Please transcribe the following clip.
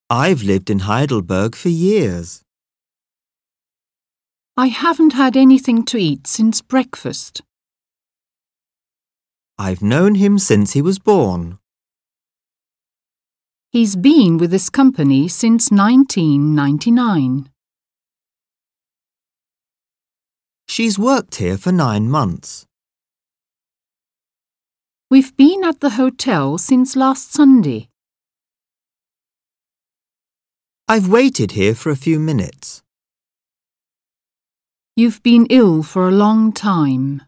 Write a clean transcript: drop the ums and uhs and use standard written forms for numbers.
I've lived in Heidelberg for years. I haven't had anything to eat since breakfast. I've known him since he was born. He's been with this company since 1999. She's worked here for 9 months. We've been at the hotel since last Sunday. I've waited here for a few minutes. You've been ill for a long time.